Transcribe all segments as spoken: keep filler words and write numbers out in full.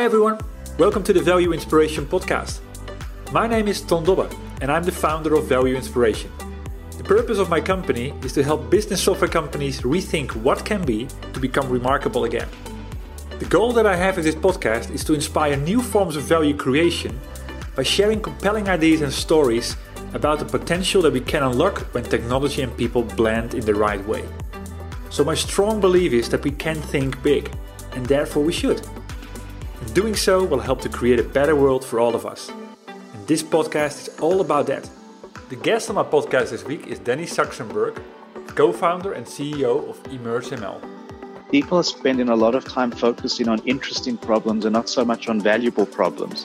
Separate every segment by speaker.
Speaker 1: Hi everyone, welcome to the Value Inspiration podcast. My name is Ton Dobbe and I'm the founder of Value Inspiration. The purpose of my company is to help business software companies rethink what can be to become remarkable again. The goal that I have with this podcast is to inspire new forms of value creation by sharing compelling ideas and stories about the potential that we can unlock when technology and people blend in the right way. So my strong belief is that we can think big, and therefore we should. And doing so will help to create a better world for all of us. And this podcast is all about that. The guest on my podcast this week is Danny Saxenberg, co-founder and C E O of Emerge M L.
Speaker 2: People are spending a lot of time focusing on interesting problems and not so much on valuable problems.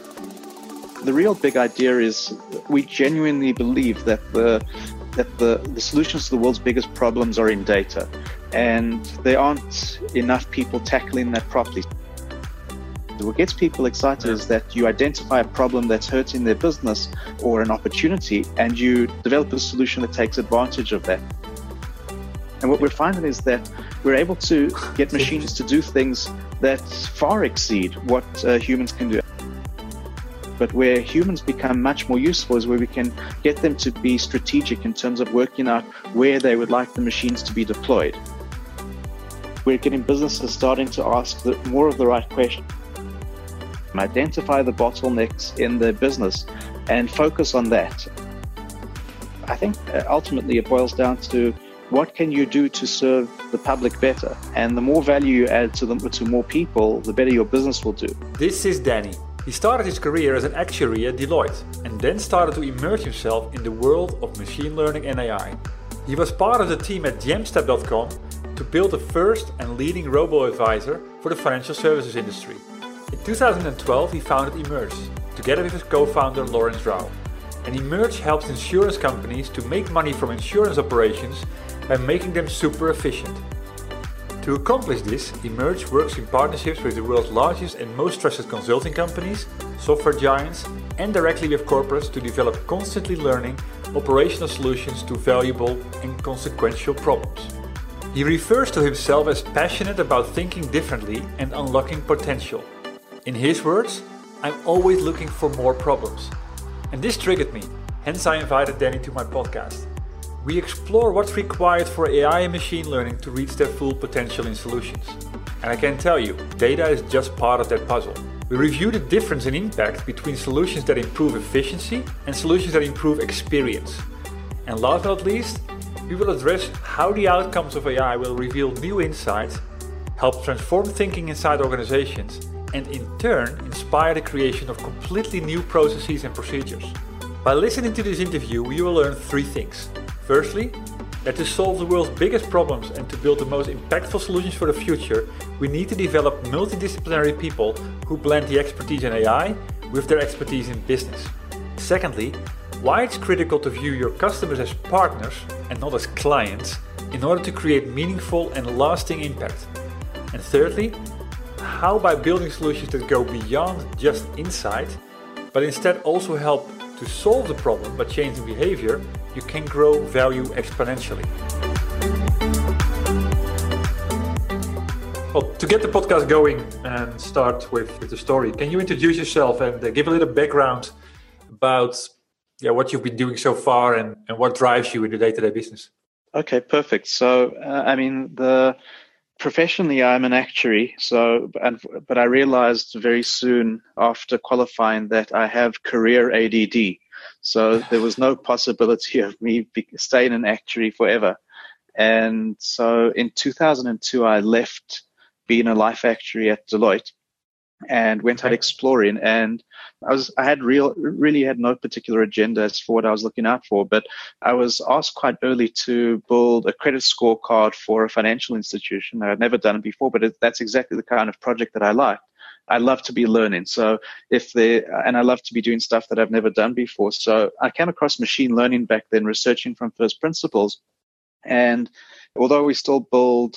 Speaker 2: The real big idea is we genuinely believe that the that the, the solutions to the world's biggest problems are in data, and there aren't enough people tackling that properly. What gets people excited is that you identify a problem that's hurting their business or an opportunity, and you develop a solution that takes advantage of that. And what we're finding is that we're able to get machines to do things that far exceed what uh, humans can do. But where humans become much more useful is where we can get them to be strategic in terms of working out where they would like the machines to be deployed. We're getting businesses starting to ask the, more of the right questions. Identify the bottlenecks in their business and focus on that. I think ultimately it boils down to what can you do to serve the public better? And the more value you add to them, to more people, the better your business will do.
Speaker 1: This is Danny. He started his career as an actuary at Deloitte and then started to immerse himself in the world of machine learning and A I. He was part of the team at Jamstep dot com to build the first and leading robo-advisor for the financial services industry. In two thousand twelve, he founded Emerge, together with his co-founder Lawrence Rao. And Emerge helps insurance companies to make money from insurance operations by making them super efficient. To accomplish this, Emerge works in partnerships with the world's largest and most trusted consulting companies, software giants, and directly with corporates to develop constantly learning operational solutions to valuable and consequential problems. He refers to himself as passionate about thinking differently and unlocking potential. In his words, I'm always looking for more problems. And this triggered me, hence I invited Danny to my podcast. We explore what's required for A I and machine learning to reach their full potential in solutions. And I can tell you, data is just part of that puzzle. We review the difference in impact between solutions that improve efficiency and solutions that improve experience. And last but not least, we will address how the outcomes of A I will reveal new insights, help transform thinking inside organizations, and in turn inspire the creation of completely new processes and procedures. By listening to this interview, you will learn three things. Firstly, that to solve the world's biggest problems and to build the most impactful solutions for the future, we need to develop multidisciplinary people who blend the expertise in A I with their expertise in business. Secondly, why it's critical to view your customers as partners and not as clients in order to create meaningful and lasting impact. And thirdly, how by building solutions that go beyond just insight, but instead also help to solve the problem by changing behavior, you can grow value exponentially. Well, to get the podcast going and start with, with the story, can you introduce yourself and uh, give a little background about yeah, what you've been doing so far and, and what drives you in the day-to-day business?
Speaker 2: Okay, perfect. So, uh, I mean, the professionally, I'm an actuary. So, and, but I realized very soon after qualifying that I have career A D D. So there was no possibility of me be, staying an actuary forever. And so in two thousand two, I left being a life actuary at Deloitte and went out exploring. And I was, I had real, really had no particular agenda as for what I was looking out for, but I was asked quite early to build a credit scorecard for a financial institution. I had never done it before, but it, that's exactly the kind of project that I liked. I love to be learning. So if they, and I love to be doing stuff that I've never done before. So I came across machine learning back then, researching from first principles. And although we still build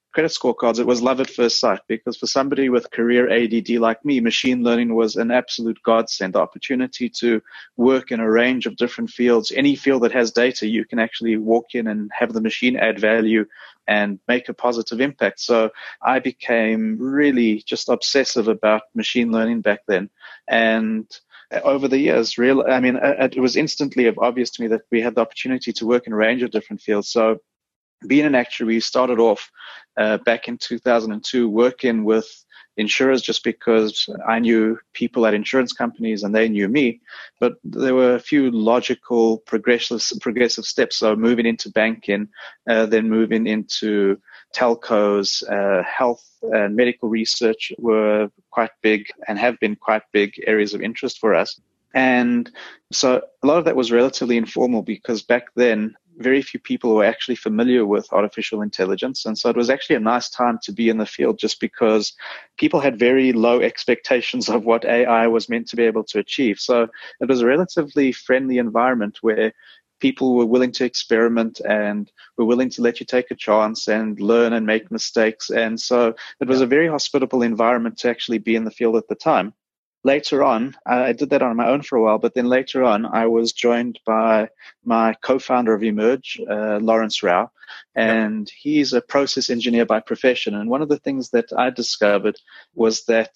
Speaker 2: credit scorecards, it was love at first sight, because for somebody with career A D D like me, machine learning was an absolute godsend. The opportunity to work in a range of different fields, any field that has data, you can actually walk in and have the machine add value and make a positive impact. So I became really just obsessive about machine learning back then. And over the years, real, I mean, it was instantly obvious to me that we had the opportunity to work in a range of different fields. So being an actuary, we started off uh, back in two thousand two working with insurers just because I knew people at insurance companies and they knew me. But there were a few logical progressive, progressive steps. So moving into banking, uh, then moving into telcos, uh, health and medical research were quite big and have been quite big areas of interest for us. And so a lot of that was relatively informal, because back then, very few people were actually familiar with artificial intelligence. And so it was actually a nice time to be in the field, just because people had very low expectations of what A I was meant to be able to achieve. So it was a relatively friendly environment where people were willing to experiment and were willing to let you take a chance and learn and make mistakes. And so it was a very hospitable environment to actually be in the field at the time. Later on, I did that on my own for a while, but then later on, I was joined by my co-founder of Emerge, uh, Lawrence Rao, and yep. he's a process engineer by profession. And one of the things that I discovered was that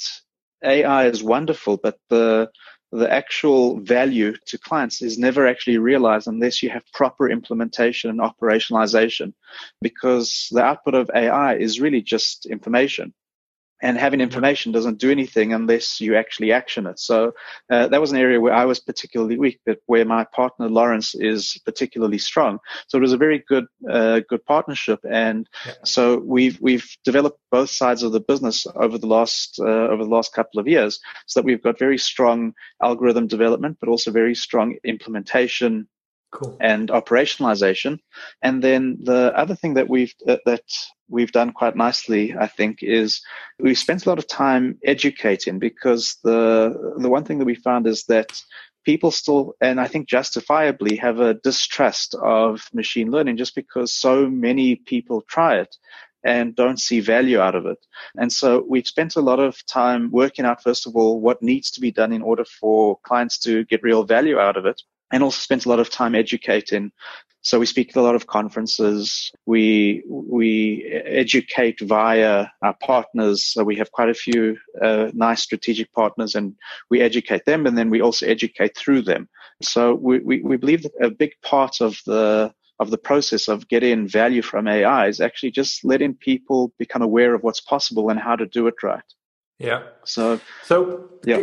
Speaker 2: A I is wonderful, but the the actual value to clients is never actually realized unless you have proper implementation and operationalization, because the output of A I is really just information. And having information doesn't do anything unless you actually action it. So uh, that was an area where I was particularly weak, but where my partner Lawrence is particularly strong. So it was a very good, uh, good partnership. And yeah. so we've we've developed both sides of the business over the last uh, over the last couple of years, so that we've got very strong algorithm development, but also very strong implementation. Cool. And operationalization. And then the other thing that we've uh, that we've done quite nicely, I think, is we've spent a lot of time educating, because the the one thing that we found is that people still, and I think justifiably, have a distrust of machine learning, just because so many people try it and don't see value out of it. And so we've spent a lot of time working out, first of all, what needs to be done in order for clients to get real value out of it. And also spent a lot of time educating. So we speak at a lot of conferences. We we educate via our partners. So we have quite a few uh, nice strategic partners, and we educate them, and then we also educate through them. So we, we, we believe that a big part of the of the process of getting value from A I is actually just letting people become aware of what's possible and how to do it right.
Speaker 1: Yeah.
Speaker 2: So,
Speaker 1: so
Speaker 2: yeah.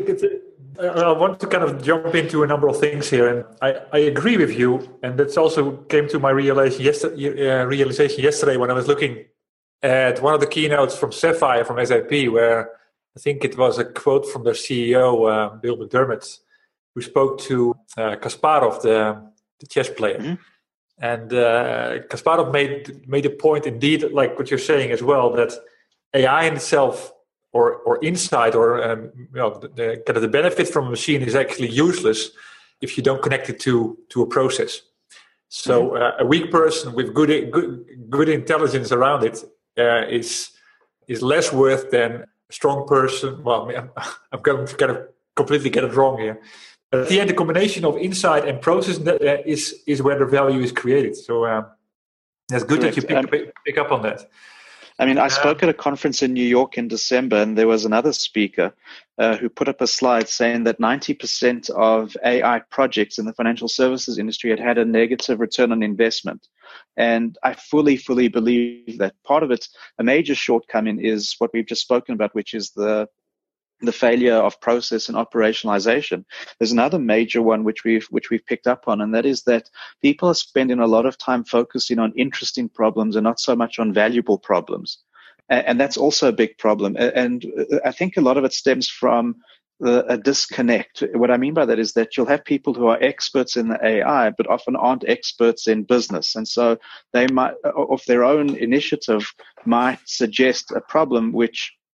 Speaker 1: I want to kind of jump into a number of things here, and I, I agree with you. And that's also came to my realization yesterday, uh, realization yesterday when I was looking at one of the keynotes from Sapphire from S A P, where I think it was a quote from their C E O, uh, Bill McDermott, who spoke to uh, Kasparov, the, the chess player. Mm-hmm. And uh, Kasparov made made a point, indeed, like what you're saying as well, that A I in itself, or or insight, or um, you know, the, the kind of the benefit from a machine is actually useless if you don't connect it to to a process. So uh, a weak person with good good good intelligence around it uh, is is less worth than a strong person. Well, I mean, I'm, I'm going to kind of completely get it wrong here. But at the end, the combination of insight and process uh, is is where the value is created. So um, it's good Correct. that you pick, um, pick up on that.
Speaker 2: I mean, I spoke at a conference in New York in December, and there was another speaker uh, who put up a slide saying that ninety percent of A I projects in the financial services industry had had a negative return on investment. And I fully, fully believe that part of it, a major shortcoming, is what we've just spoken about, which is the the failure of process and operationalization. There's another major one which we've which we've picked up on, and that is that people are spending a lot of time focusing on interesting problems and not so much on valuable problems. And, and that's also a big problem. And I think a lot of it stems from the, a disconnect. What I mean by that is that you'll have people who are experts in the A I, but often aren't experts in business. And so they might, of their own initiative, might suggest a problem which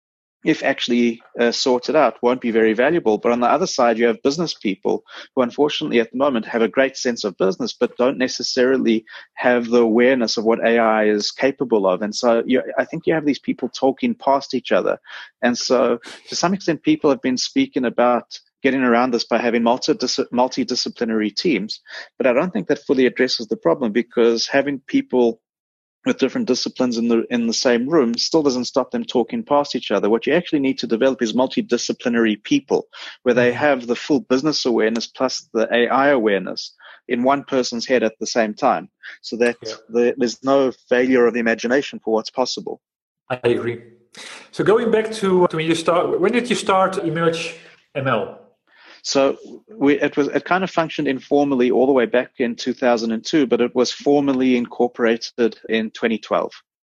Speaker 2: if actually uh, sorted out, won't be very valuable. But on the other side, you have business people who, unfortunately, at the moment have a great sense of business, but don't necessarily have the awareness of what A I is capable of. And so you, I think you have these people talking past each other. And so to some extent, people have been speaking about getting around this by having multi-dis- multidisciplinary teams. But I don't think that fully addresses the problem, because having people with different disciplines in the in the same room still doesn't stop them talking past each other. What you actually need to develop is multidisciplinary people, where they have the full business awareness plus the A I awareness in one person's head at the same time, so that
Speaker 1: Yeah.
Speaker 2: the, there's no failure of the imagination for what's possible.
Speaker 1: I agree. So going back to, to when you start, when did you start Emerge M L?
Speaker 2: So we, it was it kind of functioned informally all the way back in two thousand two, but it was formally incorporated in twenty twelve.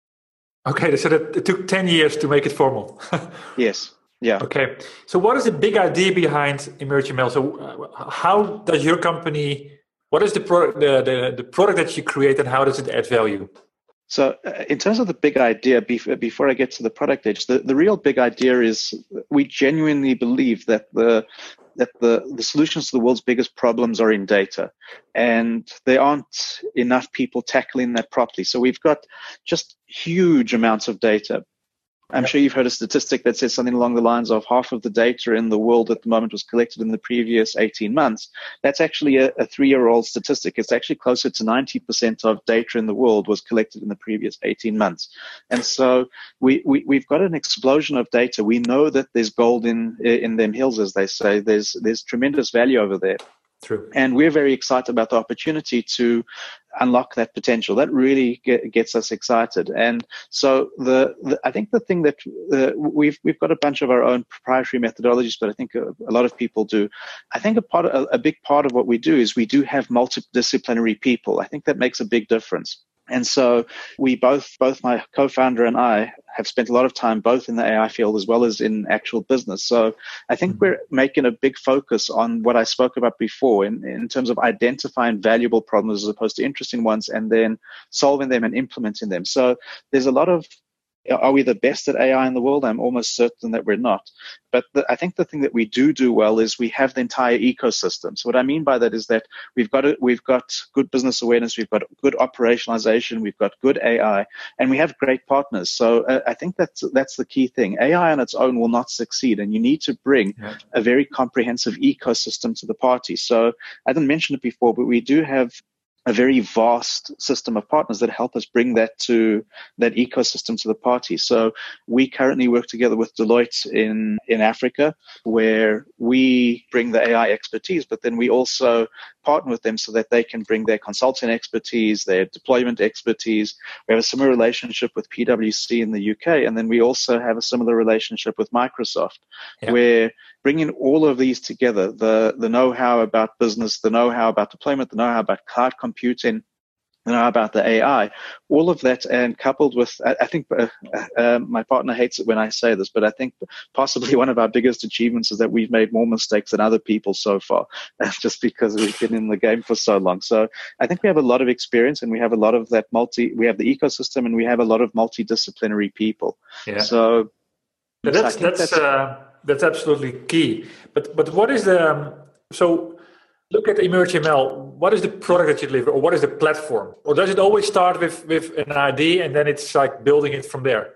Speaker 1: Okay, so that it took ten years to make it formal.
Speaker 2: Yes. Yeah.
Speaker 1: Okay. So what is the big idea behind Emerge M L? So uh, how does your company, what is the, pro- the, the, the product that you create, and how does it add value?
Speaker 2: So uh, in terms of the big idea, bef- before I get to the product edge, the, the real big idea is we genuinely believe that the that the, the solutions to the world's biggest problems are in data, and there aren't enough people tackling that properly. So we've got just huge amounts of data. I'm sure you've heard a statistic that says something along the lines of half of the data in the world at the moment was collected in the previous eighteen months. That's actually a, a three-year-old statistic. It's actually closer to ninety percent of data in the world was collected in the previous eighteen months. And so we, we, we've got an explosion of data. We know that there's gold in, in them hills, as they say. There's, there's tremendous value over there.
Speaker 1: True.
Speaker 2: And we're very excited about the opportunity to unlock that potential. That really get, gets us excited. And so the, the I think the thing that uh, we've we've got a bunch of our own proprietary methodologies, but I think a, a lot of people do. I think a part of, a, a big part of what we do is we do have multidisciplinary people. I think that makes a big difference. And so we both, both my co-founder and I have spent a lot of time both in the A I field as well as in actual business. So I think we're making a big focus on what I spoke about before in, in terms of identifying valuable problems as opposed to interesting ones, and then solving them and implementing them. So there's a lot of, are we the best at A I in the world? I'm almost certain that we're not. But the, I think the thing that we do do well is we have the entire ecosystem. So what I mean by that is that we've got a, we've got good business awareness, we've got good operationalization, we've got good A I, and we have great partners. So uh, I think that's that's the key thing. A I on its own will not succeed, and you need to bring yeah. a very comprehensive ecosystem to the party. So I didn't mention it before, but we do have a very vast system of partners that help us bring that to that ecosystem to the party. So we currently work together with Deloitte in, in Africa, where we bring the A I expertise, but then we also partner with them so that they can bring their consulting expertise, their deployment expertise. We have a similar relationship with P W C in the U K, and then we also have a similar relationship with Microsoft, yeah. where bringing all of these together, the, the know-how about business, the know-how about deployment, the know-how about cloud computing, the know-how about the A I, all of that, and coupled with, I, I think uh, uh, my partner hates it when I say this, but I think possibly one of our biggest achievements is that we've made more mistakes than other people so far, just because we've been in the game for so long. So I think we have a lot of experience, and we have a lot of that multi, we have the ecosystem, and we have a lot of multidisciplinary people.
Speaker 1: Yeah.
Speaker 2: So
Speaker 1: yeah, that's, so that's, that's, uh, That's absolutely key. But but what is the um, so look at Emerge M L. What is the product that you deliver, or what is the platform, or does it always start with with an idea and then it's like building it from there?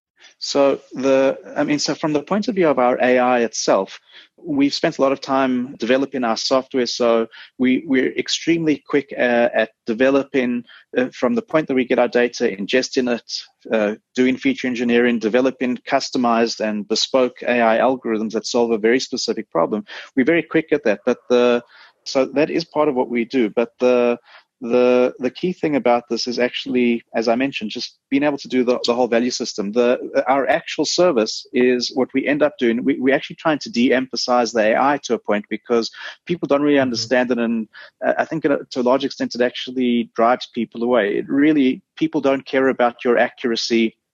Speaker 2: So the I mean, so from the point of view of our A I itself, we've spent a lot of time developing our software. So we we're extremely quick uh, at developing uh, from the point that we get our data, ingesting it, uh, doing feature engineering, developing customized and bespoke A I algorithms that solve a very specific problem. We're very quick at that. But the so that is part of what we do. But the The the key thing about this is actually, as I mentioned, just being able to do the, the whole value system. The our actual service is what we end up doing. We, we're actually trying to de-emphasize the A I to a point, because people don't really understand it, and uh, I think to a large extent it actually drives people away. It really, people don't care about your accuracy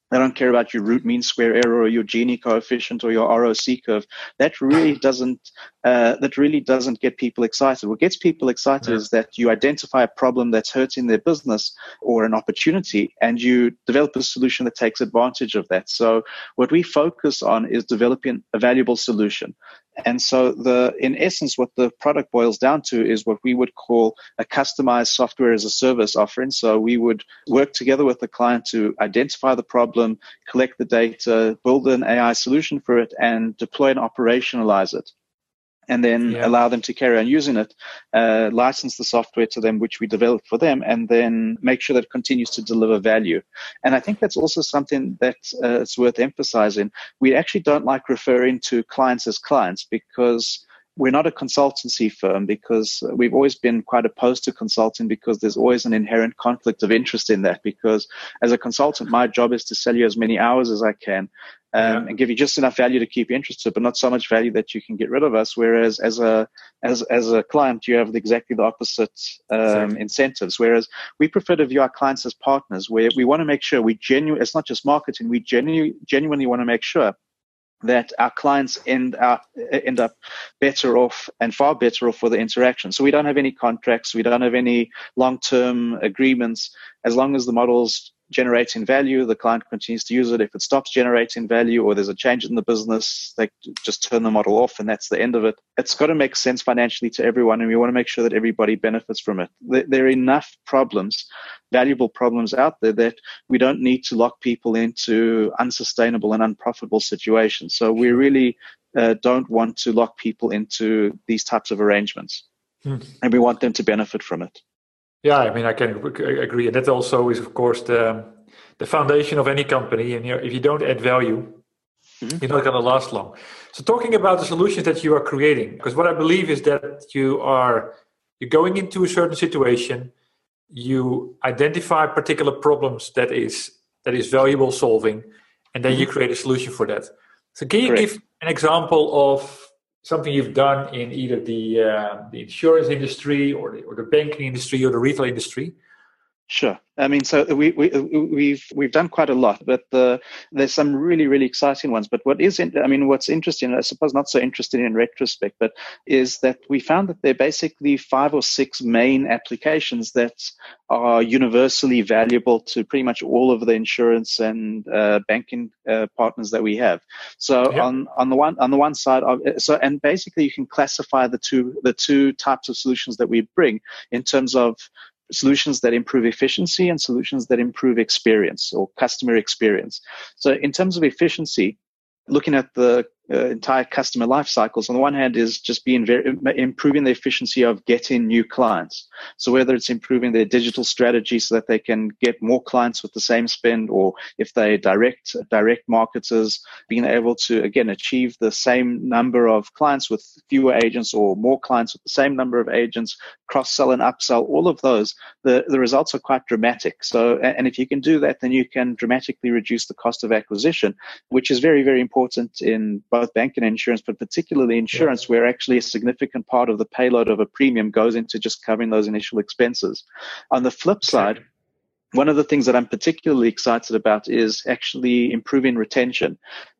Speaker 2: They don't care about your root mean square error or your Gini coefficient or your R O C curve. That really doesn't uh, that really doesn't get people excited. What gets people excited
Speaker 1: Yeah.
Speaker 2: is that you identify a problem that's hurting their business or an opportunity, and you develop a solution that takes advantage of that. So what we focus on is developing a valuable solution. And so the, in essence, what the product boils down to is what we would call a customized software as a service offering. So we would work together with the client to identify the problem, collect the data, build an A I solution for it, and deploy and operationalize it. And then
Speaker 1: Yeah.
Speaker 2: allow them to carry on using it, uh, license the software to them, which we developed for them, and then make sure that it continues to deliver value. And I think that's also something that uh, it's worth emphasizing. We actually don't like referring to clients as clients, because we're not a consultancy firm, because we've always been quite opposed to consulting, because there's always an inherent conflict of interest in that. Because as a consultant, my job is to sell you as many hours as I can. Um,
Speaker 1: Yeah.
Speaker 2: and give you just enough value to keep you interested, but not so much value that you can get rid of us. Whereas as a as as a client, you have exactly the opposite um,
Speaker 1: Exactly.
Speaker 2: incentives. Whereas we prefer to view our clients as partners, where we want to make sure we genuine. It's not just marketing. We genu- genuinely want to make sure that our clients end up end up better off and far better off for the interaction. So we don't have any contracts, we don't have any long-term agreements. As long as the model's generating value, the client continues to use it. If it stops generating value or there's a change in the business, they just turn the model off, and that's the end of it. It's got to make sense financially to everyone, and we want to make sure that everybody benefits from it. There are enough problems, valuable problems out there, that we don't need to lock people into unsustainable and unprofitable situations. So we really uh, don't want to lock people into these types of arrangements,
Speaker 1: Hmm.
Speaker 2: and we want them to benefit from it.
Speaker 1: Yeah, I mean, I can agree, and that also is, of course, the the foundation of any company. And you know, if you don't add value, mm-hmm. you're not going to last long. So, talking about the solutions that you are creating, because what I believe is that you are you're going into a certain situation, you identify particular problems that is that is valuable solving, and then mm-hmm. you create a solution for that. So, can you
Speaker 2: Correct.
Speaker 1: give an example of something you've done in either the uh, the insurance industry or the, or the banking industry or the retail industry?
Speaker 2: Sure. I mean, so we, we, we've we've done quite a lot, but the, there's some really, really exciting ones. But what is, in, I mean, what's interesting, I suppose not so interesting in retrospect, but is that we found that there are basically five or six main applications that are universally valuable to pretty much all of the insurance and uh, banking uh, partners that we have. So
Speaker 1: yep.
Speaker 2: on on the one on the one side, of, so and basically you can classify the two the two types of solutions that we bring in terms of solutions that improve efficiency and solutions that improve experience or customer experience. So in terms of efficiency, looking at the uh, entire customer life cycles, on the one hand is just being very, improving the efficiency of getting new clients. So whether it's improving their digital strategy so that they can get more clients with the same spend, or if they direct direct marketers, being able to, again, achieve the same number of clients with fewer agents or more clients with the same number of agents, cross-sell and upsell, all of those, the, the results are quite dramatic. So, and if you can do that, then you can dramatically reduce the cost of acquisition, which is very, very important in both banking and insurance, but particularly insurance, yeah. where actually a significant part of the payload of a premium goes into just covering those initial expenses. On the flip side, one of the things that I'm particularly excited about is actually improving retention.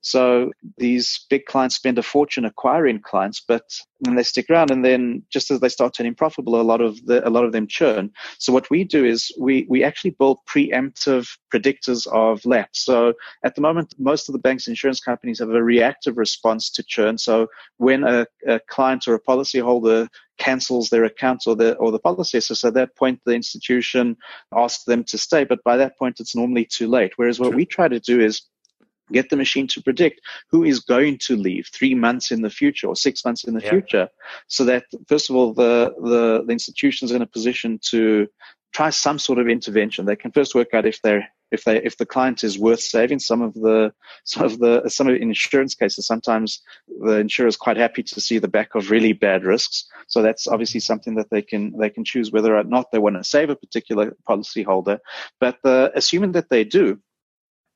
Speaker 2: So these big clients spend a fortune acquiring clients, but then they stick around, and then just as they start turning profitable, a lot of the, a lot of them churn. So what we do is we, we actually build preemptive predictors of lapse. So at the moment, most of the banks and insurance companies have a reactive response to churn. So when a, a client or a policyholder cancels their account or the or the policy, so at that point the institution asks them to stay, but by that point it's normally too late. Whereas what we try to do is get the machine to predict who is going to leave three months in the future or six months in the yeah. future, so that first of all the, the the institution's in a position to try some sort of intervention. They can first work out if they're if they if the client is worth saving. Some of the some of the some of the insurance cases, sometimes the insurer is quite happy to see the back of really bad risks. So that's obviously something that they can they can choose whether or not they want to save a particular policyholder. But uh, assuming that they do,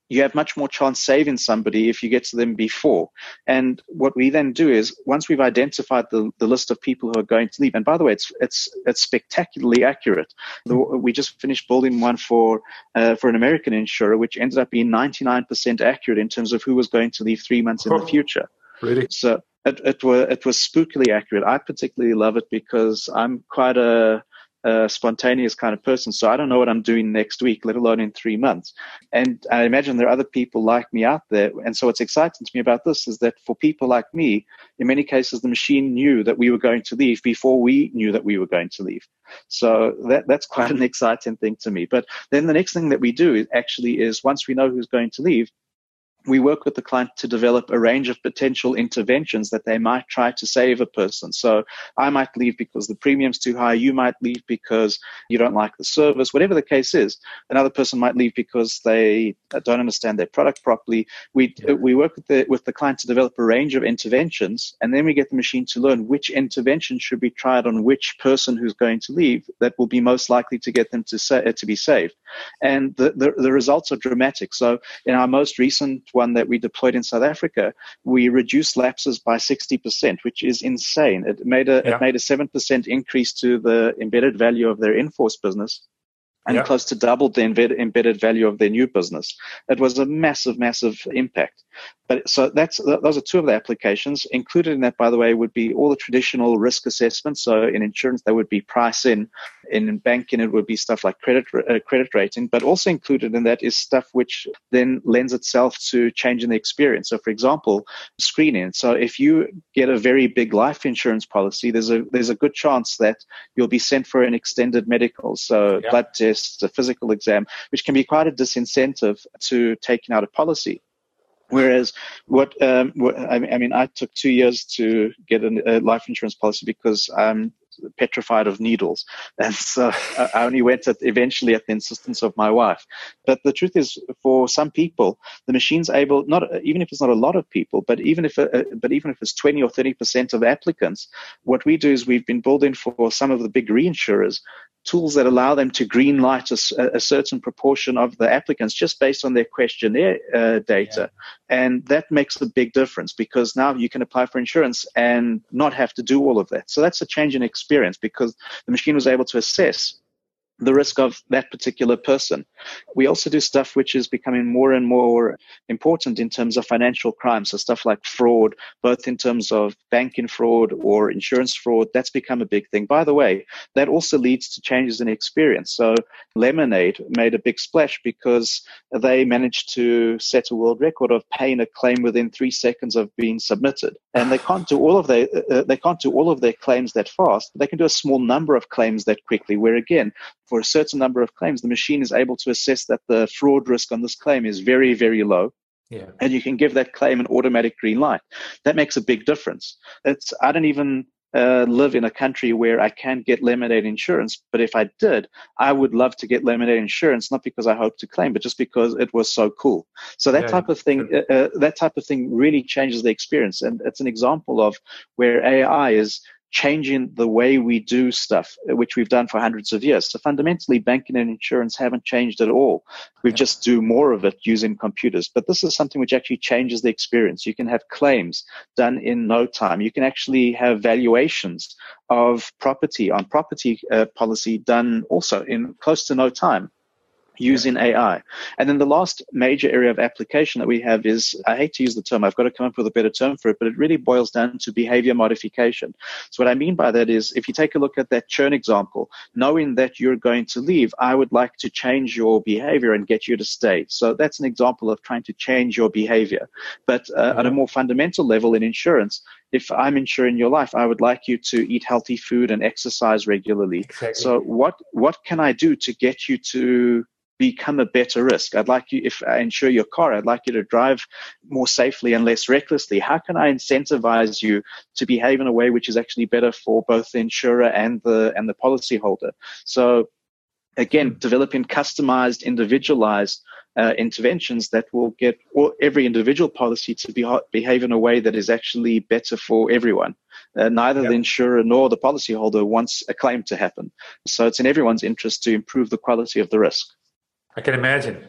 Speaker 2: you have much more chance saving somebody if you get to them before. And what we then do is, once we've identified the, the list of people who are going to leave, and by the way, it's it's it's spectacularly accurate. The, we just finished building one for uh, for an American insurer, which ended up being ninety-nine percent accurate in terms of who was going to leave three months in the future.
Speaker 1: Really?
Speaker 2: So it, it was it was spookily accurate. I particularly love it because I'm quite a a spontaneous kind of person. So I don't know what I'm doing next week, let alone in three months. And I imagine there are other people like me out there. And so what's exciting to me about this is that for people like me, in many cases, the machine knew that we were going to leave before we knew that we were going to leave. So that, that's quite an exciting thing to me. But then the next thing that we do is actually is once we know who's going to leave, we work with the client to develop a range of potential interventions that they might try to save a person. So I might leave because the premium's too high. You might leave because you don't like the service, whatever the case is. Another person might leave because they don't understand their product properly. We yeah. we work with the, with the client to develop a range of interventions, and then we get the machine to learn which intervention should be tried on which person who's going to leave that will be most likely to get them to sa- to be saved. And the, the, the results are dramatic. So in our most recent one that we deployed in South Africa, we reduced lapses by sixty percent, which is insane. It made a yeah. it made a seven percent increase to the embedded value of their in-force business, and yeah. close to doubled the embed, embedded value of their new business. It was a massive, massive impact. But so that's those are two of the applications. Included in that, by the way, would be all the traditional risk assessments. So in insurance, that would be price in. In banking, it would be stuff like credit uh, credit rating. But also included in that is stuff which then lends itself to changing the experience. So, for example, screening. So if you get a very big life insurance policy, there's a there's a good chance that you'll be sent for an extended medical. So yeah. blood tests, a physical exam, which can be quite a disincentive to taking out a policy. Whereas what, um, what I mean, I took two years to get a, a life insurance policy because I'm petrified of needles. And so I only went at eventually at the insistence of my wife. But the truth is, for some people, the machine's able, not even if it's not a lot of people, but even if uh, but even if it's twenty or thirty percent of applicants, what we do is we've been building for some of the big reinsurers tools that allow them to green light a, a certain proportion of the applicants just based on their questionnaire uh, data. Yeah. And that makes a big difference because now you can apply for insurance and not have to do all of that. So that's a change in experience because the machine was able to assess the risk of that particular person. We also do stuff which is becoming more and more important in terms of financial crime. So stuff like fraud, both in terms of banking fraud or insurance fraud, that's become a big thing. By the way, that also leads to changes in experience. So Lemonade made a big splash because they managed to set a world record of paying a claim within three seconds of being submitted. And they can't do all of their, uh, they can't do all of their claims that fast. But they can do a small number of claims that quickly, where again, for a certain number of claims, the machine is able to assess that the fraud risk on this claim is very, very low. Yeah. And you can give that claim an automatic green light. That makes a big difference. It's, I don't even uh, live in a country where I can't get Lemonade insurance, but if I did, I would love to get Lemonade insurance, not because I hope to claim, but just because it was so cool. So that yeah, type of thing, uh, uh, that type of thing really changes the experience. And it's an example of where A I is changing the way we do stuff, which we've done for hundreds of years. So fundamentally, banking and insurance haven't changed at all. We yeah. just do more of it using computers. But this is something which actually changes the experience. You can have claims done in no time. You can actually have valuations of property on property uh, policy done also in close to no time, using A I. And then the last major area of application that we have is, I hate to use the term, I've got to come up with a better term for it, but it really boils down to behavior modification. So what I mean by that is, if you take a look at that churn example, knowing that you're going to leave, I would like to change your behavior and get you to stay. So that's an example of trying to change your behavior. But uh, mm-hmm. at a more fundamental level in insurance, if I'm insuring your life, I would like you to eat healthy food and exercise regularly. Exactly. So what, what can I do to get you to become a better risk? I'd like you, if I insure your car, I'd like you to drive more safely and less recklessly. How can I incentivize you to behave in a way which is actually better for both the insurer and the and the policyholder? So again, developing customized, individualized uh, interventions that will get all, every individual policy to be, behave in a way that is actually better for everyone. Uh, neither yep. the insurer nor the policyholder wants a claim to happen. So it's in everyone's interest to improve the quality of the risk.
Speaker 1: I can imagine.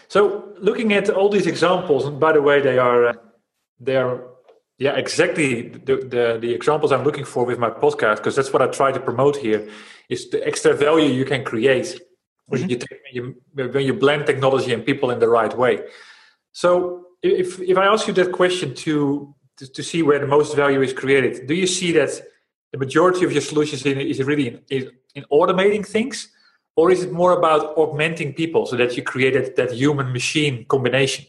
Speaker 1: So looking at all these examples, and by the way, they are uh, they are yeah exactly the, the the examples I'm looking for with my podcast, because that's what I try to promote here, is the extra value you can create when
Speaker 2: Mm-hmm.
Speaker 1: you, take, you when you blend technology and people in the right way. So if if I ask you that question to, to to see where the most value is created, do you see that the majority of your solutions in, is really in, in, in automating things, or is it more about augmenting people so that you created that human machine combination?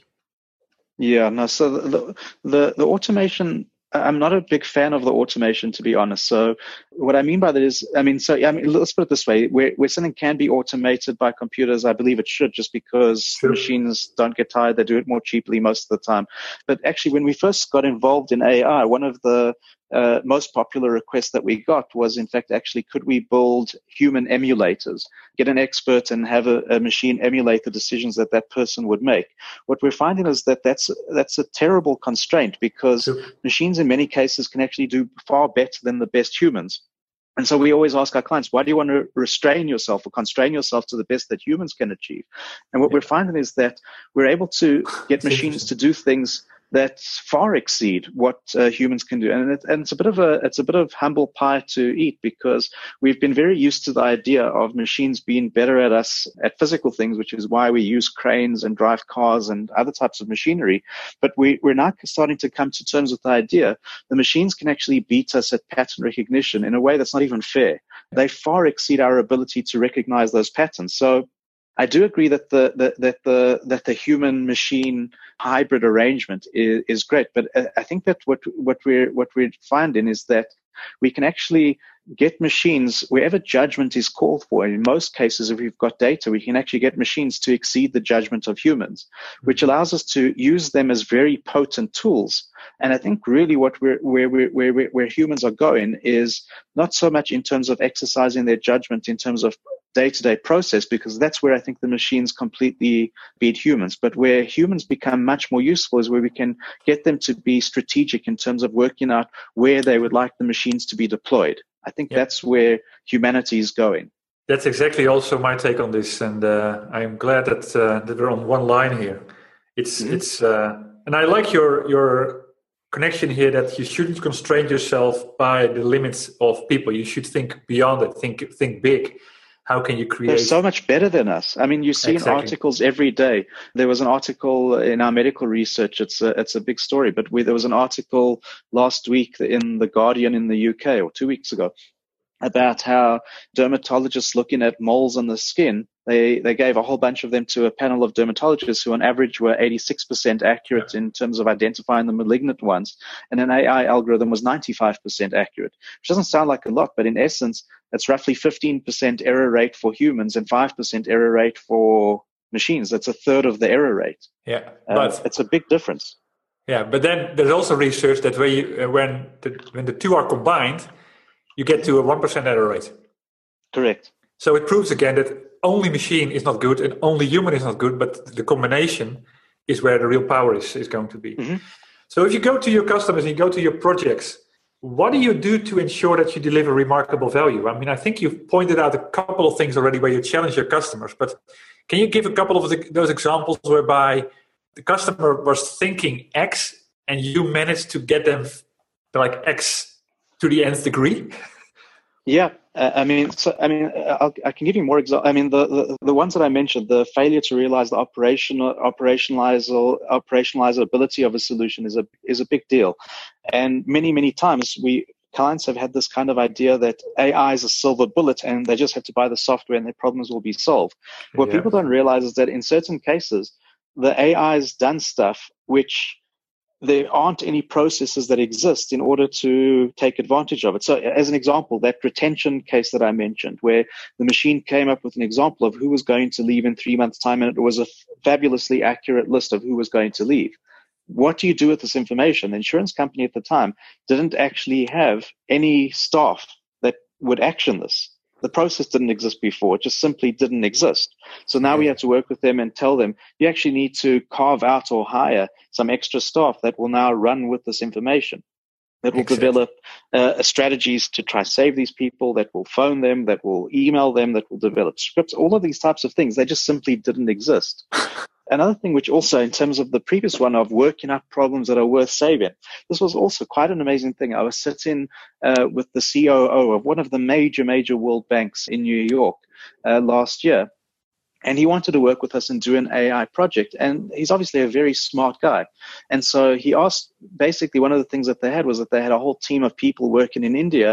Speaker 2: Yeah, no. So the, the the automation, I'm not a big fan of the automation, to be honest. So what I mean by that is, I mean, so I mean, let's put it this way: where where something can be automated by computers, I believe it should, just because
Speaker 1: Sure.
Speaker 2: the machines don't get tired; they do it more cheaply most of the time. But actually, when we first got involved in A I, one of the uh, most popular requests that we got was, in fact, actually, could we build human emulators? Get an expert and have a, a machine emulate the decisions that that person would make. What we're finding is that that's that's a terrible constraint, because
Speaker 1: Sure.
Speaker 2: machines in many cases can actually do far better than the best humans. And so we always ask our clients, why do you want to restrain yourself or constrain yourself to the best that humans can achieve? And what
Speaker 1: Yeah.
Speaker 2: we're finding is that we're able to get
Speaker 1: That's
Speaker 2: machines to do things that far exceed what uh, humans can do. And, it, and it's a bit of a, it's a bit of humble pie to eat, because we've been very used to the idea of machines being better at us at physical things, which is why we use cranes and drive cars and other types of machinery. But we, we're now starting to come to terms with the idea the machines can actually beat us at pattern recognition in a way that's not even fair. They far exceed our ability to recognize those patterns. So I do agree that the, the that the that the human machine hybrid arrangement is, is great, but I think that what what we're what we're finding is that we can actually get machines wherever judgment is called for. In most cases, if we've got data, we can actually get machines to exceed the judgment of humans, which allows us to use them as very potent tools. And I think really what we're where we where where, where humans are going is not so much in terms of exercising their judgment in terms of day-to-day process, because that's where I think the machines completely beat humans. But where humans become much more useful is where we can get them to be strategic in terms of working out where they would like the machines to be deployed. I think
Speaker 1: Yeah.
Speaker 2: that's where humanity is going.
Speaker 1: That's exactly also my take on this, and uh, I'm glad that uh, that we're on one line here. It's mm-hmm. it's uh, and I like your your connection here, that you shouldn't constrain yourself by the limits of people. You should think beyond it. Think think big. How can you create?
Speaker 2: They're so much better than us. I mean, you see exactly. in articles every day. There was an article in our medical research. It's a, it's a big story, but we, there was an article last week in The Guardian in the U K, or two weeks ago, about how dermatologists looking at moles on the skin, they, they gave a whole bunch of them to a panel of dermatologists who on average were eighty-six percent accurate yeah. in terms of identifying the malignant ones. And an A I algorithm was ninety-five percent accurate, which doesn't sound like a lot, but in essence, that's roughly fifteen percent error rate for humans and five percent error rate for machines. That's a third of the error rate.
Speaker 1: Yeah,
Speaker 2: uh,
Speaker 1: but
Speaker 2: it's a big difference.
Speaker 1: Yeah, but then there's also research that when, you, uh, when, the, when the two are combined, you get to a one percent error rate.
Speaker 2: Correct.
Speaker 1: So it proves again that only machine is not good and only human is not good, but the combination is where the real power is, is going to be. Mm-hmm. So if you go to your customers and you go to your projects, what do you do to ensure that you deliver remarkable value? I mean, I think you've pointed out a couple of things already where you challenge your customers, but can you give a couple of the, those examples whereby the customer was thinking X and you managed to get them like X to the nth degree?
Speaker 2: Yeah, uh, I mean, so I mean, I'll, I can give you more examples. I mean, the, the the ones that I mentioned, the failure to realize the operational operationalize operationalizability of a solution is a is a big deal, and many many times we clients have had this kind of idea that A I is a silver bullet and they just have to buy the software and their problems will be solved. What
Speaker 1: yeah.
Speaker 2: people don't realize is that in certain cases, the A I has done stuff which there aren't any processes that exist in order to take advantage of it. So as an example, that retention case that I mentioned, where the machine came up with an example of who was going to leave in three months' time, and it was a fabulously accurate list of who was going to leave. What do you do with this information? The insurance company at the time didn't actually have any staff that would action this. The process didn't exist before. It just simply didn't exist. So now we have to work with them and tell them, you actually need to carve out or hire some extra staff that will now run with this information, that will exactly. develop uh, strategies to try save these people, that will phone them, that will email them, that will develop scripts, all of these types of things. They just simply didn't exist. another thing, which also in terms of the previous one of working up problems that are worth saving, this was also quite an amazing thing. I was sitting uh, with the C O O of one of the major, major world banks in New York uh, last year. And he wanted to work with us and do an A I project. And he's obviously a very smart guy. And so he asked, basically one of the things that they had was that they had a whole team of people working in India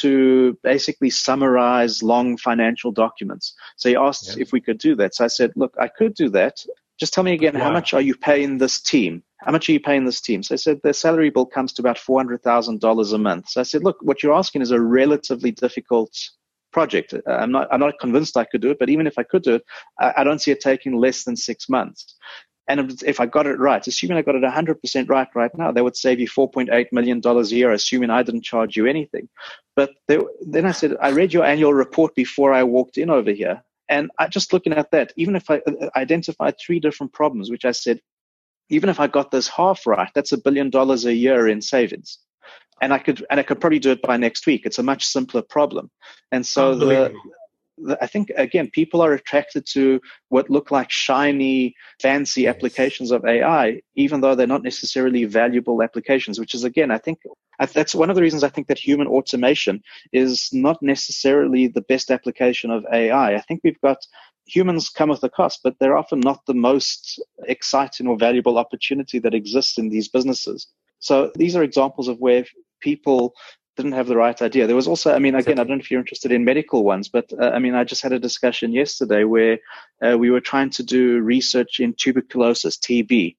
Speaker 2: to basically summarize long financial documents. So he asked yeah. if we could do that. So I said, look, I could do that. Just tell me again, wow. how much are you paying this team? How much are you paying this team? So I said, their salary bill comes to about four hundred thousand dollars a month. So I said, look, what you're asking is a relatively difficult project. I'm not, I'm not convinced I could do it, but even if I could do it, I, I don't see it taking less than six months. And if I got it right, assuming I got it one hundred percent right right now, that would save you four point eight million dollars a year, assuming I didn't charge you anything. But there, then I said, I read your annual report before I walked in over here. And I just looking at that, even if I identified three different problems, which I said, even if I got this half right, that's a billion dollars a year in savings. And I could, and I could probably do it by next week. It's a much simpler problem. And so the, the, I think, again, people are attracted to what look like shiny, fancy yes. applications of A I, even though they're not necessarily valuable applications, which is, again, I think that's one of the reasons I think that human automation is not necessarily the best application of A I. I think we've got humans come with a cost, but they're often not the most exciting or valuable opportunity that exists in these businesses. So these are examples of where people didn't have the right idea. There was also, I mean, again, I don't know if you're interested in medical ones, but uh, I mean, I just had a discussion yesterday where uh, we were trying to do research in tuberculosis, T B.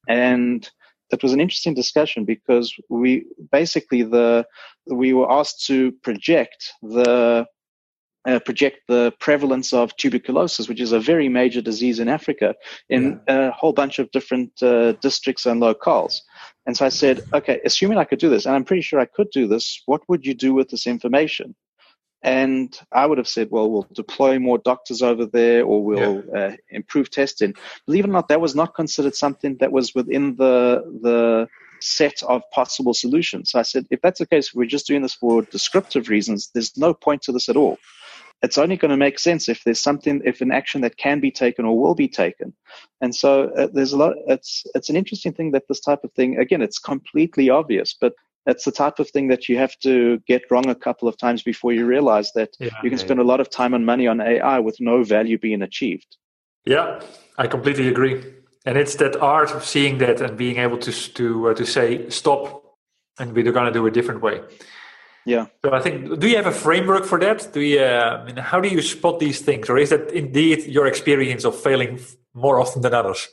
Speaker 2: And it was an interesting discussion because we basically the we were asked to project the Uh, project the prevalence of tuberculosis, which is a very major disease in Africa, in yeah. a whole bunch of different uh, districts and locales. And so I said, okay, assuming I could do this, and I'm pretty sure I could do this, what would you do with this information? And I would have said, well, we'll deploy more doctors over there, or we'll yeah. uh, improve testing. Believe it or not, that was not considered something that was within the the set of possible solutions. So I said, if that's the case, if we're just doing this for descriptive reasons, there's no point to this at all. It's only going to make sense if there's something, if an action that can be taken or will be taken. And so uh, there's a lot, it's, it's an interesting thing that this type of thing, again, it's completely obvious, but it's the type of thing that you have to get wrong a couple of times before you realize that yeah, you can spend yeah. a lot of time and money on A I with no value being achieved.
Speaker 1: Yeah, I completely agree. And it's that art of seeing that and being able to, to, uh, to say, stop, and we're going to do it a different way.
Speaker 2: Yeah.
Speaker 1: So I think, do you have a framework for that? Do you, uh, I mean, how do you spot these things? Or is that indeed your experience of failing more often than others?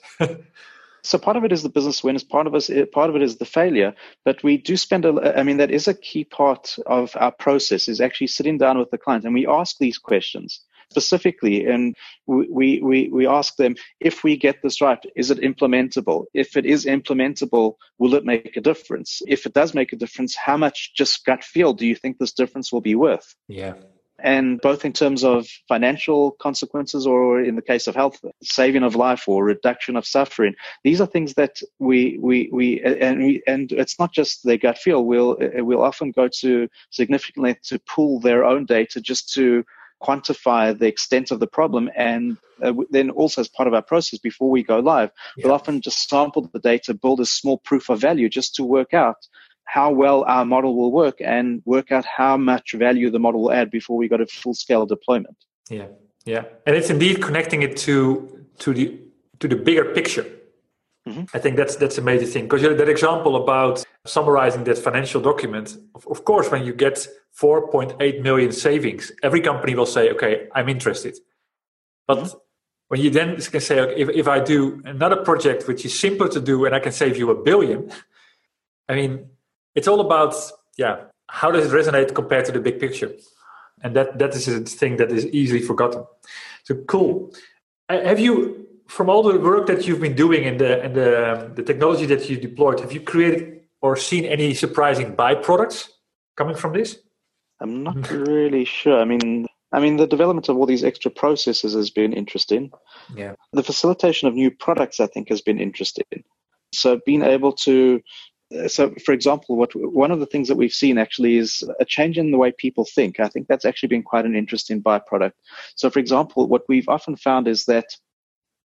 Speaker 2: So part of it is the business wins, part of it, part of it is the failure. But we do spend, a, I mean, that is a key part of our process, is actually sitting down with the client and we ask these questions specifically, and we, we, we ask them, if we get this right, is it implementable? If it is implementable, will it make a difference? If it does make a difference, how much just gut feel do you think this difference will be worth?
Speaker 1: Yeah.
Speaker 2: And both in terms of financial consequences, or in the case of health, saving of life or reduction of suffering. These are things that we, we, we, and we, and it's not just their gut feel. We'll, we'll often go to significantly to pull their own data just to quantify the extent of the problem. And uh, then also as part of our process, before we go live, yeah. we'll often just sample the data, build a small proof of value just to work out how well our model will work and work out how much value the model will add before we go to full scale deployment.
Speaker 1: Yeah. Yeah. And it's indeed connecting it to, to the, to the bigger picture. Mm-hmm. I think that's, that's a major thing, because that example about summarizing that financial document, of, of course, when you get four point eight million savings, every company will say, okay, I'm interested. But mm-hmm. when you then can say, okay, if, if I do another project, which is simpler to do and I can save you a billion, I mean, it's all about, yeah, how does it resonate compared to the big picture? And that, that is a thing that is easily forgotten. So cool. Have you, from all the work that you've been doing and the, and the, the technology that you deployed, have you created or seen any surprising byproducts coming from this?
Speaker 2: I'm not really sure. I mean, I mean, the development of all these extra processes has been interesting.
Speaker 1: Yeah.
Speaker 2: The facilitation of new products, I think, has been interesting. So being able to, so for example, what one of the things that we've seen actually is a change in the way people think. I think that's actually been quite an interesting byproduct. So for example, what we've often found is that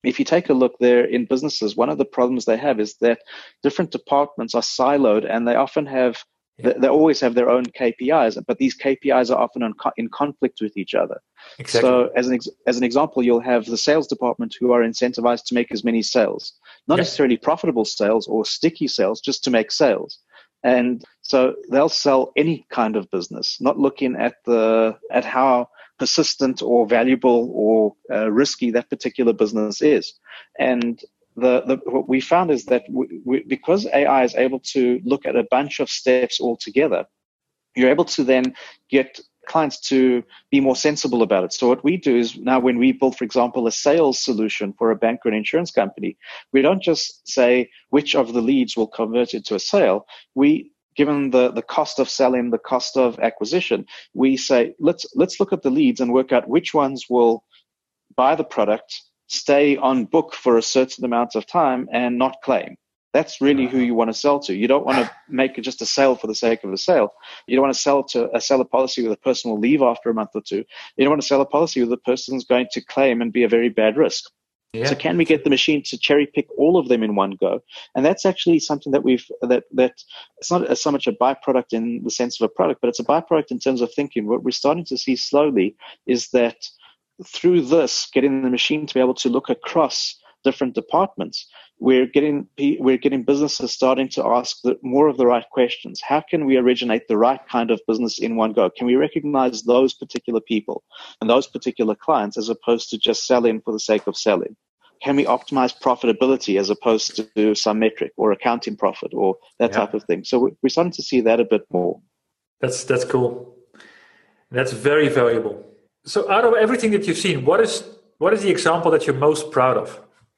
Speaker 2: If you take a look there in businesses, one of the problems they have is that different departments are siloed, and they often have, yeah. they always have their own K P Is, but these K P Is are often in, in conflict with each other.
Speaker 1: Exactly.
Speaker 2: So as an, ex- as an example, you'll have the sales department who are incentivized to make as many sales, not yeah. necessarily profitable sales or sticky sales, just to make sales. And so they'll sell any kind of business, not looking at the at how persistent or valuable or uh, risky that particular business is. And the, the what we found is that we, we, because A I is able to look at a bunch of steps all together, you're able to then get clients to be more sensible about it. So what we do is now when we build, for example, a sales solution for a bank or an insurance company, we don't just say which of the leads will convert into a sale. We, given the, the cost of selling, the cost of acquisition, we say, let's, let's look at the leads and work out which ones will buy the product, stay on book for a certain amount of time and not claim. That's really who you want to sell to. You don't want to make it just a sale for the sake of a sale. You don't want to sell to a sell a policy with a person will leave after a month or two. You don't want to sell a policy with a person's going to claim and be a very bad risk. Yeah. So can we get the machine to cherry pick all of them in one go? And that's actually something that we've, that, that it's not so much a byproduct in the sense of a product, but it's a byproduct in terms of thinking. What we're starting to see slowly is that through this, getting the machine to be able to look across different departments, we're getting we're getting businesses starting to ask the, more of the right questions. How can we originate the right kind of business in one go? Can we recognize those particular people and those particular clients as opposed to just selling for the sake of selling? Can we optimize profitability as opposed to some metric or accounting profit or that yeah. type of thing? So we're starting to see that a bit more.
Speaker 1: That's that's cool. That's very valuable. So out of everything that you've seen, what is what is the example that you're most proud of?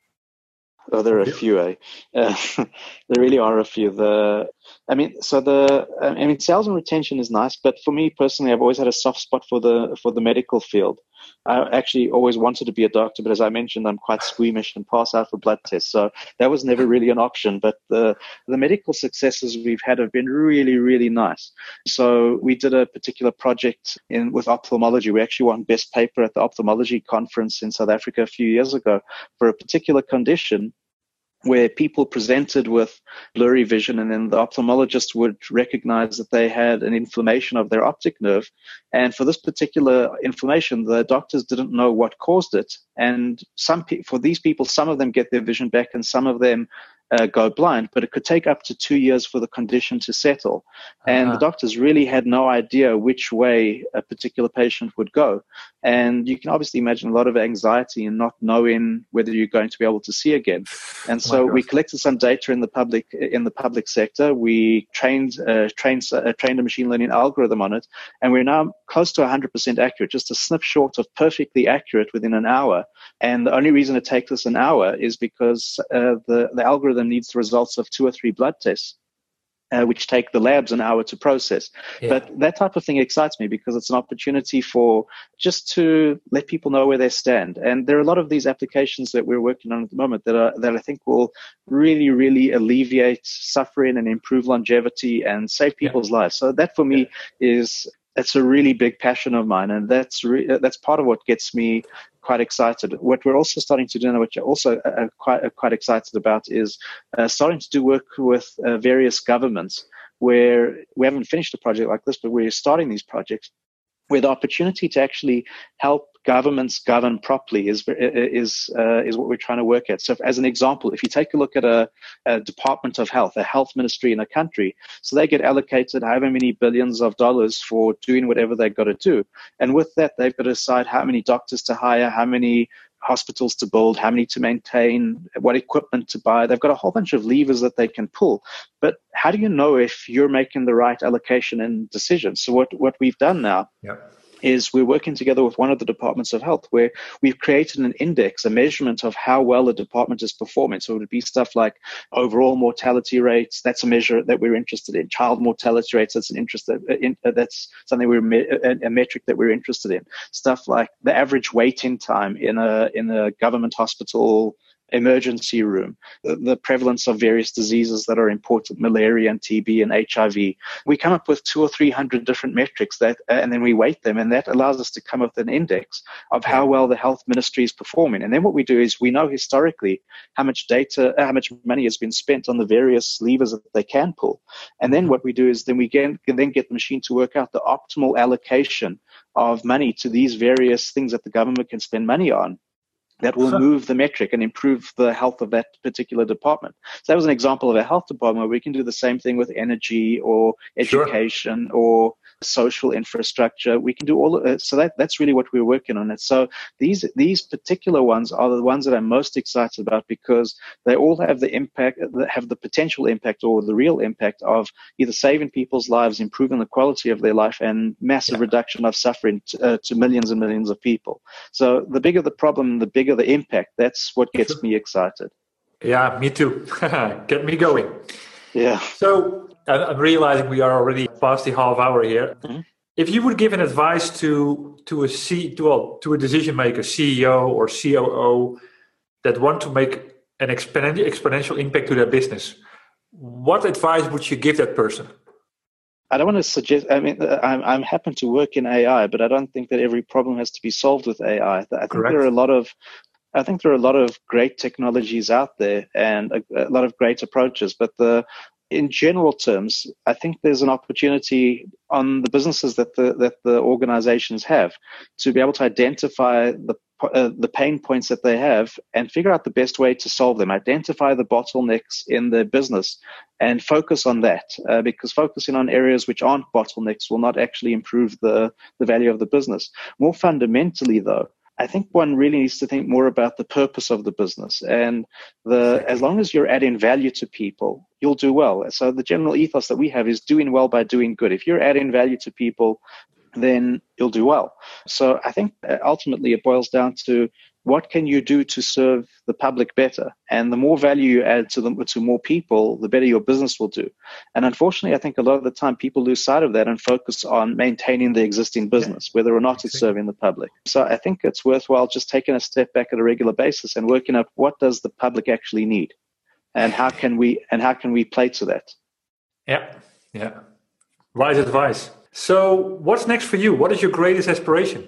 Speaker 2: Oh, there are a few, eh? Uh, there really are a few. The, I mean, so the, I mean, sales and retention is nice, but for me personally, I've always had a soft spot for the for the medical field. I actually always wanted to be a doctor, but as I mentioned, I'm quite squeamish and pass out for blood tests, so that was never really an option. But the the medical successes we've had have been really, really nice. So we did a particular project in with ophthalmology. We actually won best paper at the ophthalmology conference in South Africa a few years ago for a particular condition where people presented with blurry vision, and then the ophthalmologist would recognize that they had an inflammation of their optic nerve. And for this particular inflammation, the doctors didn't know what caused it. And some pe- for these people, some of them get their vision back and some of them uh, go blind, but it could take up to two years for the condition to settle. And uh-huh. the doctors really had no idea which way a particular patient would go. And you can obviously imagine a lot of anxiety in not knowing whether you're going to be able to see again. And so oh we collected some data in the public in the public sector. We trained uh, trained uh, trained a machine learning algorithm on it, and we're now close to one hundred percent accurate, just a snip short of perfectly accurate within an hour. And the only reason it takes us an hour is because uh, the the algorithm needs the results of two or three blood tests, Uh, which take the labs an hour to process. Yeah. But that type of thing excites me because it's an opportunity for just to let people know where they stand. And there are a lot of these applications that we're working on at the moment that are, that I think will really, really alleviate suffering and improve longevity and save people's yeah. lives. So that for me yeah. is, it's a really big passion of mine. And that's re- that's part of what gets me quite excited. What we're also starting to do now, which I'm also uh, quite uh, quite excited about, is uh, starting to do work with uh, various governments where we haven't finished a project like this, but we're starting these projects where the opportunity to actually help governments govern properly is is uh, is what we're trying to work at. So, as an example, if you take a look at a, a Department of Health, a health ministry in a country, so they get allocated however many billions of dollars for doing whatever they've got to do, and with that, they've got to decide how many doctors to hire, how many hospitals to build, how many to maintain, what equipment to buy. They've got a whole bunch of levers that they can pull. But how do you know if you're making the right allocation and decisions? So what, what we've done now yep. is we're working together with one of the departments of health where we've created an index, a measurement of how well a department is performing. So it would be stuff like overall mortality rates. That's a measure that we're interested in. Child mortality rates, that's an interest that, in, uh, that's something we're a, a metric that we're interested in. Stuff like the average waiting time in a in a government hospital emergency room, the, the prevalence of various diseases that are important, malaria and T B and H I V. We come up with two or three hundred different metrics that, and then we weight them, and that allows us to come up with an index of how well the health ministry is performing. And then what we do is we know historically how much data, how much money has been spent on the various levers that they can pull. And then what we do is then we can, can then get the machine to work out the optimal allocation of money to these various things that the government can spend money on that will move the metric and improve the health of that particular department. So that was an example of a health department where we can do the same thing with energy or education sure. or social infrastructure. We can do all of it. So that, that's really what we're working on. And so these these particular ones are the ones that I'm most excited about because they all have the impact, have the potential impact or the real impact of either saving people's lives, improving the quality of their life, and massive yeah. reduction of suffering to, uh, to millions and millions of people. So the bigger the problem, the bigger the impact. That's what gets me excited.
Speaker 1: Yeah, me too. Get me going.
Speaker 2: Yeah.
Speaker 1: So I'm realizing we are already past the half hour here. Mm-hmm. If you would give an advice to to a C to a, to a decision maker, C E O or C O O that want to make an exponential exponential impact to their business, what advice would you give that person?
Speaker 2: I don't want to suggest. I mean, I'm I'm happy to work in A I, but I don't think that every problem has to be solved with A I. I think Correct. there are a lot of I think there are a lot of great technologies out there and a, a lot of great approaches, but the in general terms, I think there's an opportunity on the businesses that the that the organizations have to be able to identify the uh, the pain points that they have and figure out the best way to solve them. Identify the bottlenecks in their business and focus on that, uh, because focusing on areas which aren't bottlenecks will not actually improve the the value of the business. More fundamentally, though, I think one really needs to think more about the purpose of the business, and the as long as you're adding value to people, you'll do well. So the general ethos that we have is doing well by doing good. If you're adding value to people, then you'll do well. So I think ultimately it boils down to what can you do to serve the public better? And the more value you add to them, to more people, the better your business will do. And unfortunately, I think a lot of the time people lose sight of that and focus on maintaining the existing business, whether or not it's serving the public. So I think it's worthwhile just taking a step back at a regular basis and working out what does the public actually need, and how can we and how can we play to that.
Speaker 1: Yeah, yeah, wise advice. So what's next for you? What is your greatest aspiration?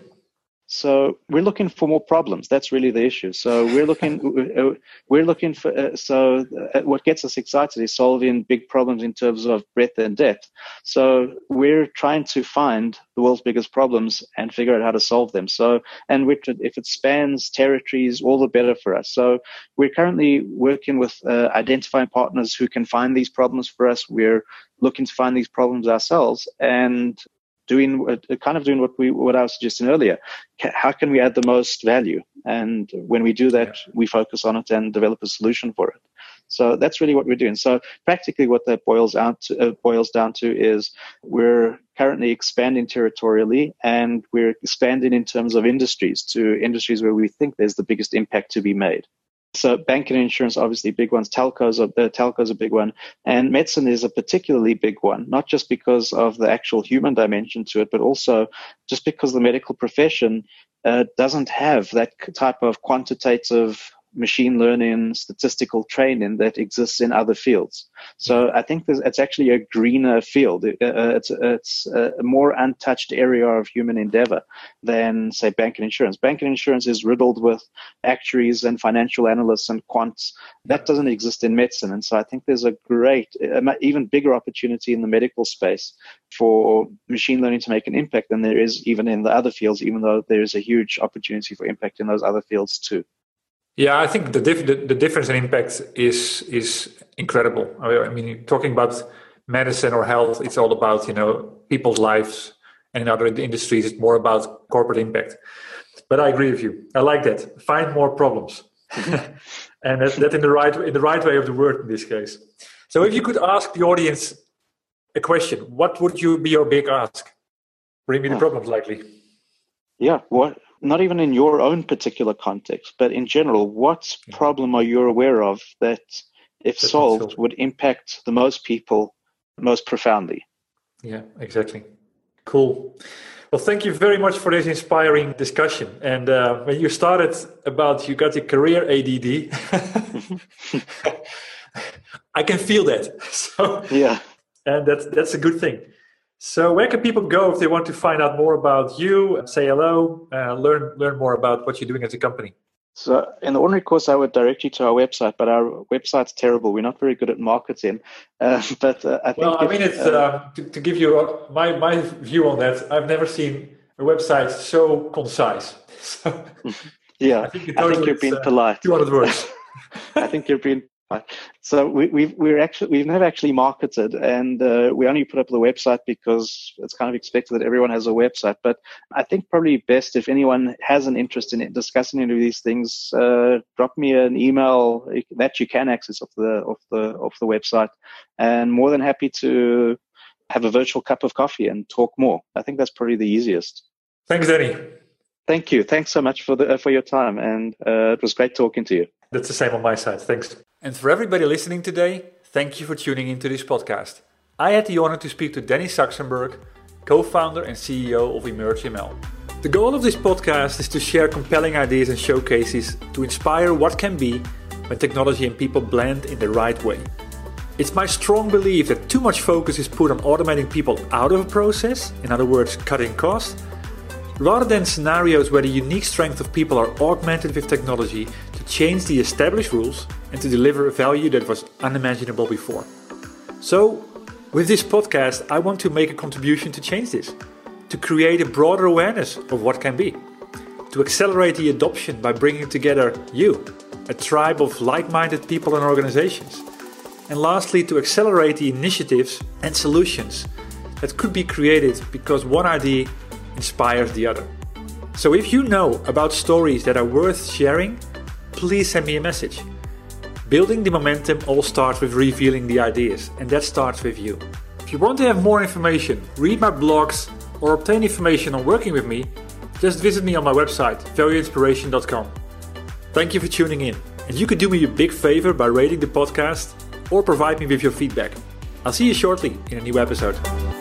Speaker 2: So we're looking for more problems. That's really the issue. So we're looking, we're looking for. Uh, so uh, what gets us excited is solving big problems in terms of breadth and depth. So we're trying to find the world's biggest problems and figure out how to solve them. So, and which, if it spans territories, all the better for us. So we're currently working with uh, identifying partners who can find these problems for us. We're looking to find these problems ourselves and doing uh, kind of doing what we what I was suggesting earlier. How can we add the most value? And when we do that, yeah. we focus on it and develop a solution for it. So that's really what we're doing. So practically what that boils out to, uh, boils down to is we're currently expanding territorially, and we're expanding in terms of industries to industries where we think there's the biggest impact to be made. So banking and insurance, obviously big ones. Telcos are, uh, telcos a big one. And medicine is a particularly big one, not just because of the actual human dimension to it, but also just because the medical profession uh, doesn't have that type of quantitative machine learning, statistical training that exists in other fields. So I think it's actually a greener field. Uh, it's it's a more untouched area of human endeavor than, say, bank and insurance. Bank and insurance is riddled with actuaries and financial analysts and quants. That doesn't exist in medicine. And so I think there's a great, even bigger opportunity in the medical space for machine learning to make an impact than there is even in the other fields, even though there is a huge opportunity for impact in those other fields too.
Speaker 1: Yeah, I think the, diff- the the difference in impact is is incredible. I mean, talking about medicine or health, it's all about, you know, people's lives, and in other industries, it's more about corporate impact. But I agree with you. I like that. Find more problems, and that, that in the right in the right way of the word in this case. So, if you could ask the audience a question, what would you be your big ask? Bring me the problems, likely.
Speaker 2: Yeah. What? Not even in your own particular context, but in general, what problem are you aware of that, if That's solved, would impact the most people most profoundly?
Speaker 1: Yeah, exactly. Cool. Well, thank you very much for this inspiring discussion. And uh, when you started about you got your career A D D, I can feel that. So
Speaker 2: yeah,
Speaker 1: and that's that's a good thing. So where can people go if they want to find out more about you, say hello, uh, learn learn more about what you're doing as a company?
Speaker 2: So in the ordinary course, I would direct you to our website, but our website's terrible. We're not very good at marketing. Uh, but uh, I think
Speaker 1: well, I
Speaker 2: if,
Speaker 1: mean, it's
Speaker 2: uh,
Speaker 1: uh, to, to give you my my view on that. I've never seen a website so concise. So
Speaker 2: yeah,
Speaker 1: I think,
Speaker 2: I think you're being uh, polite.
Speaker 1: two hundred words.
Speaker 2: I think you're being. So we, we've we're actually we've never actually marketed, and uh, we only put up the website because it's kind of expected that everyone has a website. But I think probably best if anyone has an interest in it, discussing any of these things, uh, drop me an email that you can access off the off the off the website, and more than happy to have a virtual cup of coffee and talk more. I think that's probably the easiest.
Speaker 1: Thanks, Danny.
Speaker 2: Thank you. Thanks so much for the uh, for your time, and uh, it was great talking to you.
Speaker 1: That's the same on my side. Thanks. And for everybody listening today, thank you for tuning into this podcast. I had the honor to speak to Danny Saxenberg, co-founder and C E O of emergeml. The goal of this podcast is to share compelling ideas and showcases to inspire what can be when technology and people blend in the right way. It's my strong belief that too much focus is put on automating people out of a process, in other words, cutting costs, rather than scenarios where the unique strength of people are augmented with technology to change the established rules and to deliver a value that was unimaginable before. So, with this podcast, I want to make a contribution to change this, to create a broader awareness of what can be, to accelerate the adoption by bringing together you, a tribe of like-minded people and organizations, and lastly, to accelerate the initiatives and solutions that could be created because one idea inspires the other. So if you know about stories that are worth sharing, please send me a message. Building the momentum all starts with revealing the ideas, and that starts with you. If you want to have more information, read my blogs, or obtain information on working with me, just visit me on my website, value inspiration dot com. Thank you for tuning in, and you could do me a big favor by rating the podcast or provide me with your feedback. I'll see you shortly in a new episode.